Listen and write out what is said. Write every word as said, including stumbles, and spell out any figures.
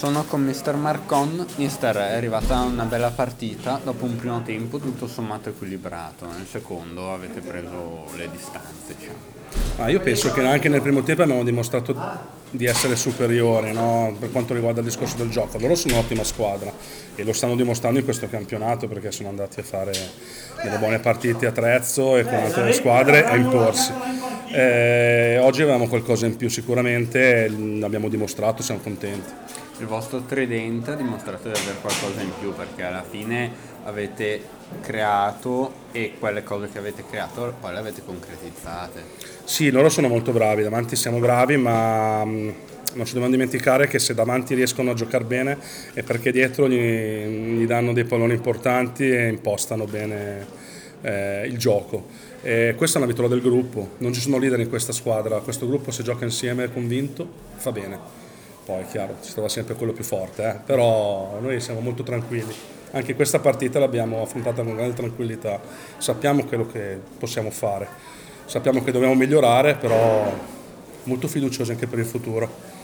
sono con mister Marcon. Mister, è arrivata una bella partita, dopo un primo tempo tutto sommato equilibrato, nel secondo avete preso le distanze, diciamo. Ah, io penso che anche nel primo tempo abbiamo dimostrato di essere superiori, no? Per quanto riguarda il discorso del gioco. Loro sono un'ottima squadra e lo stanno dimostrando in questo campionato perché sono andati a fare delle buone partite a Trezzo e con altre squadre a imporsi. Eh, oggi avevamo qualcosa in più sicuramente, l'abbiamo dimostrato, siamo contenti. Il vostro tridente ha dimostrato di avere qualcosa in più perché alla fine avete creato e quelle cose che avete creato poi le avete concretizzate. Sì, loro sono molto bravi, davanti siamo bravi, ma mh, non ci dobbiamo dimenticare che se davanti riescono a giocare bene è perché dietro gli, gli danno dei palloni importanti e impostano bene eh, il gioco. E questa è una vittoria del gruppo, non ci sono leader in questa squadra, questo gruppo se gioca insieme convinto fa bene. Poi è chiaro, si trova sempre quello più forte, eh? Però noi siamo molto tranquilli. Anche questa partita l'abbiamo affrontata con grande tranquillità, sappiamo quello che possiamo fare. Sappiamo che dobbiamo migliorare, però molto fiduciosi anche per il futuro.